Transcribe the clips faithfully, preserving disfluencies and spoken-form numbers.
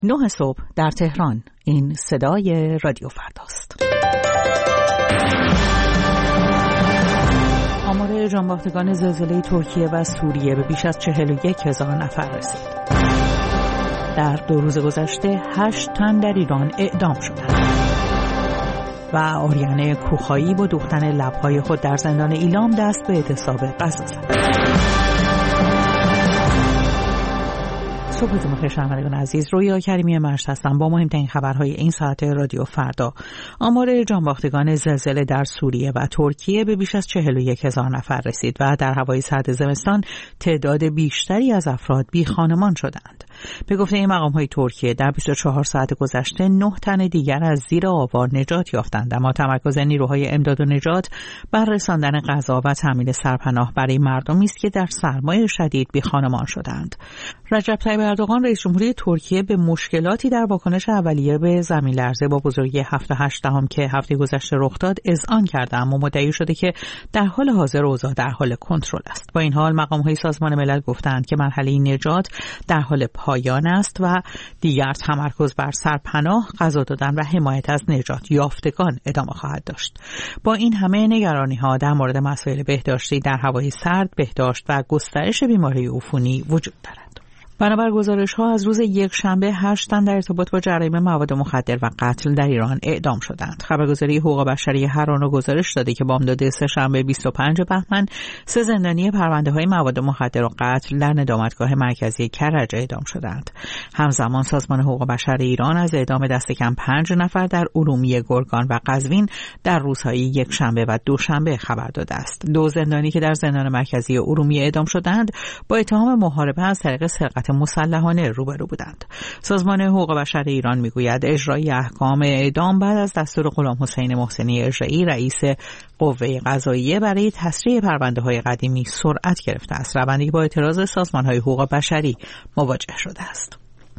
نه صبح در تهران. این صدای رادیو فرداست. آمار جانباختگان زلزله ترکیه و سوریه به بیش از چهل و یک هزار نفر رسید. در دو روز گذشته هشت تن در ایران اعدام شدند. و آریانه کوخایی با دوختن لب‌های خود در زندان ایلام دست به اعتصاب غذا زد. صبحتون بخیر شنوندگان عزیز، رویا کریمی مشت هستم با مهمترین خبرهای این ساعت رادیو فردا. آمار جانباختگان زلزله در سوریه و ترکیه به بیش از چهل و یک هزار نفر رسید و در هوای سرد زمستان تعداد بیشتری از افراد بی خانمان شدند. به گفته این مقام‌های ترکیه در بیست و چهار ساعت گذشته نه تن دیگر از زیر آوار نجات یافتند، اما تمرکز نیروهای امداد و نجات بر رساندن غذا و تامین سرپناه برای مردمی است که در سرمای شدید بی خانمان شدند. رجب طیب اردوغان رئیس جمهوری ترکیه به مشکلاتی در واکنش اولیه به زمین لرزه با بزرگی هفت و هشت دهم که هفته گذشته رخ داد اذعان کرده، اما مدعی شده که در حال حاضر اوضاع در حال کنترل است. با این حال مقام‌های سازمان ملل گفتند که مرحله نجات در حال پایان است و دیگر تمرکز بر سرپناه، غذا دادن و حمایت از نجات یافتگان ادامه خواهد داشت. با این همه نگرانی‌ها در مورد مسائل بهداشتی در هوای سرد، بهداشت و گسترش بیماری عفونی وجود دارد. بنابر گزارش‌ها از روز یک شنبه هشت تن در ارتباط با جرایم مواد مخدر و قتل در ایران اعدام شدند. خبرگزاری حقوق بشری هرانا گزارش داده که بامداد سه شنبه بیست و پنج بهمن سه زندانی پرونده‌های مواد مخدر و قتل در ندامتگاه مرکزی کرج اعدام شدند. همزمان سازمان حقوق بشر ایران از اعدام دست کم پنج نفر در ارومیه، گرگان و قزوین در روزهای یک شنبه و دوشنبه خبر داده است. دو زندانی که در زندان مرکزی ارومیه اعدام شدند با اتهام محاربه از طریق سرقت مسلحانه روبرو بودند. سازمان حقوق بشر ایران میگوید اجرای احکام اعدام بعد از دستور غلام حسین محسنی اجرایی رئیس قوه قضاییه برای تسریع پرونده‌های قدیمی سرعت گرفته است، روندی با اعتراض سازمان‌های حقوق بشری مواجه شده است.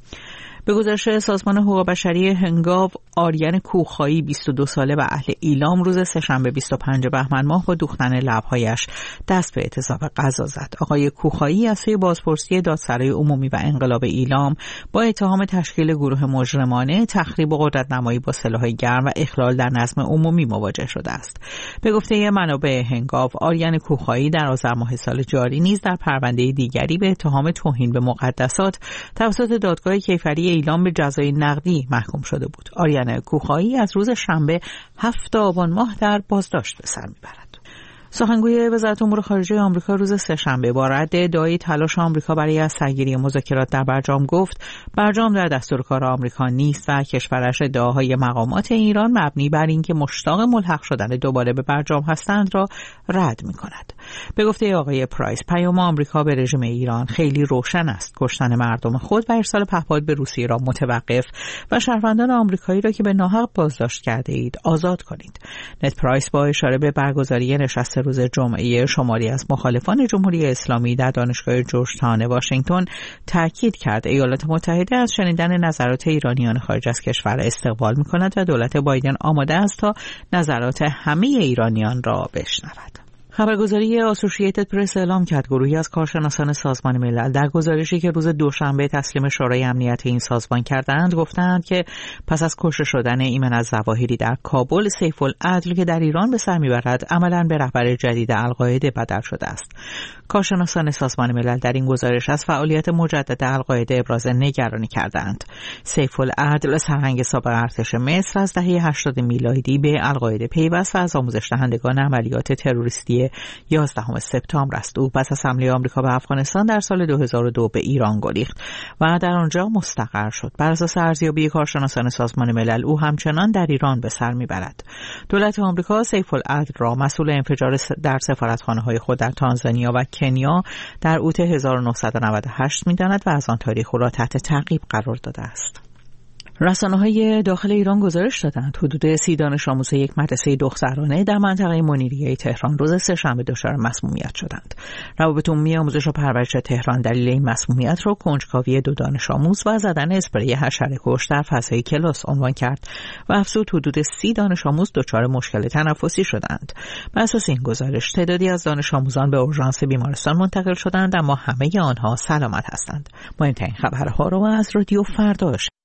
به گزارش سازمان حقوق بشری هنگاو، آریان کوخایی بیست و دو ساله و اهل ایلام روز سه‌شنبه بیست و پنج بهمن ماه با دوختن لب‌هایش دست به اعتصاب غذا زد. آقای کوخایی از سوی بازپرسی دادسرای عمومی و انقلاب ایلام با اتهام تشکیل گروه مجرمانه، تخریب و قدرت‌نمایی با سلاح گرم و اخلال در نظم عمومی مواجه شده است. به گفته منابع هنگاو، آریان کوخایی در آذر ماه سال جاری نیز در پرونده دیگری به اتهام توهین به مقدسات توسط دادگاه کیفری ایلام به جزای نقدی محکوم شده بود. آریان کوخایی از روز شنبه هفتم آبان ماه در بازداشت به سر میبرد. سخنگوی وزارت امور خارجه آمریکا روز سه‌شنبه با رد ادعای تلاش آمریکا برای از سرگیری مذاکرات در برجام گفت برجام در دستور کار آمریکا نیست و کشورش ادعاهای مقامات ایران مبنی بر اینکه مشتاق ملحق شدن دوباره به برجام هستند را رد می‌کند. به گفته آقای پرایس، پیام آمریکا به رژیم ایران خیلی روشن است: کشتن مردم خود و ارسال پهپاد به روسیه را متوقف و شهروندان آمریکایی را که به ناحق بازداشت کرده اید آزاد کنید. نت پرایس با اشاره به برگزاری نشست روز جمعه شماری از مخالفان جمهوری اسلامی در دانشگاه جورج تاون واشنگتن تاکید کرد ایالات متحده از شنیدن نظرات ایرانیان خارج از کشور استقبال می‌کند و دولت بایدن آماده است تا نظرات همه ایرانیان را بشنود. خبرگزاری اسوسییتد پرس اعلام کرد گروهی از کارشناسان سازمان ملل در گزارشی که روز دوشنبه تسلیم شورای امنیت این سازمان کردند گفتند که پس از کشته شدن ایمن الظواهری در کابل، سیف العدل که در ایران به سر میبرد عملاً به رهبر جدید القاعده بدل شده است. کارشناسان سازمان ملل در این گزارش از فعالیت مجدد القاعده ابراز نگرانی کردند. سیف العدل سرهنگ سابق ارتش مصر از دهه هشتاد میلادی به القاعده پیوست و از آموزش دهندگان عملیات تروریستی یازدهم سپتامبر است. او پس از حمله آمریکا به افغانستان در سال دو هزار و دو به ایران گریخت و در آنجا مستقر شد. بر اساس ارزیابی کارشناسان سازمان ملل او همچنان در ایران به سر میبرد. دولت آمریکا سیف العدل را مسئول انفجار در سفارتخانه‌های خود در تانزانیا و کنیا در اوت هزار و نهصد و نود و هشت می‌داند و از آن تاریخ او را تحت تعقیب قرار داده است. رسانه‌های داخل ایران گزارش دادند حدود سی دانش آموز یک مدرسه دخترانه در منطقه منیریه تهران روز سه‌شنبه دچار مسمومیت شدند. روابط عمومی آموزش و پرورش تهران دلیل این مسمومیت را کنجکاوی دو دانش آموز و زدن اسپری حشره‌کش در فضای کلاس عنوان کرد و افزود حدود سی دانش آموز دچار مشکل تنفسی شدند. بر اساس این گزارش تعدادی از دانش آموزان به اورژانس بیمارستان منتقل شدند، اما همه آنها سلامت هستند. مهمترین خبرها را از رادیو فردا